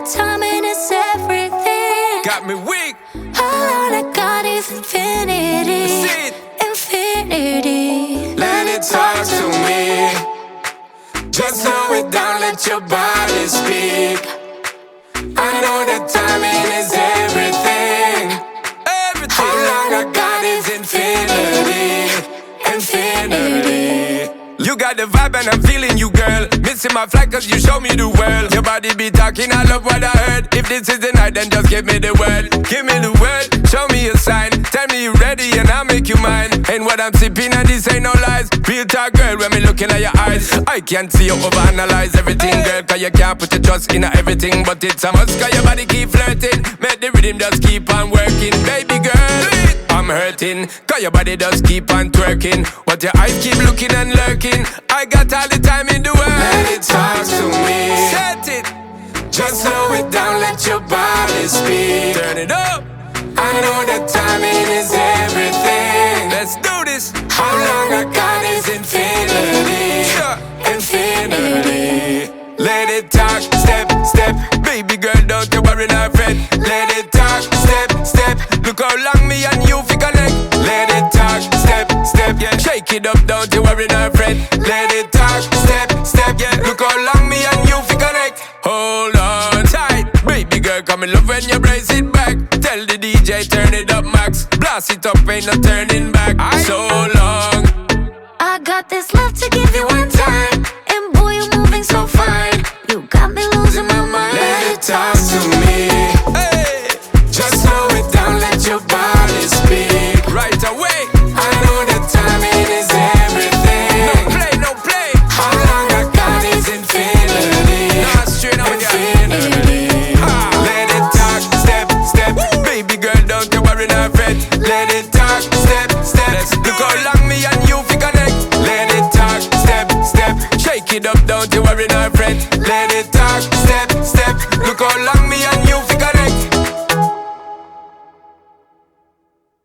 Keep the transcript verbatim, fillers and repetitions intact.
that timing is everything. Got me weak. All I got is infinity. See it. Infinity. Let it talk to me. Just slow it down, let your body speak. I know that timing is everything. Everything. All long I got is infinity. Infinity. You got the vibe and I'm feeling you, girl. Missing my flight cause you show me the world. Your body be talking, I love what I heard. If this is the night, then just give me the word. Give me the word, show me a sign. Tell me you ready and I'll make you mine. And what I'm sipping and this ain't no lies. Real talk, girl, when me looking at your eyes. I can't see you overanalyze everything, girl. Cause you can't put your trust in everything. But it's a must cause your body keep flirting. Make the rhythm just keep on working. Baby girl, I'm hurting. Cause your body just keep on twerking. But your eyes keep looking and lurking. I got all the time in the world. Let it talk to me. Set it. Just slow it down, let your body speak. Turn it up. I know that timing is everything. Let's do this. How long I got is infinity. Infinity. Let it talk, step, step. Baby girl, don't you worry, not fret. Let it talk, step, step. Look how long me and you fi connect. Let it talk, step, step. Yeah, shake it up, don't you worry, not fret. Let it talk, step, step. Yeah, look how long me and you fi connect. Hold on tight, baby girl, come in love when you brace it back. Tell the D J turn it up max. Blast it up, ain't no turning back. So long. I got this love to give you one time. And boy, you're moving so fine. You got me losing my mind. Let it talk to me. Hey. Just slow it down, let your body speak. Right away. I know that timing is everything. No play, no play. How long I got is infinity. Nah, straight on infinity. Ah. Let it talk, step, step. Woo. Baby girl, don't you worry, not fret. Let it talk, step, step. Look how long me and you fi connect. Let it talk, step, step. Shake it up, don't you worry, not fret. Let it talk, step, step. Look how long me and you fi connect.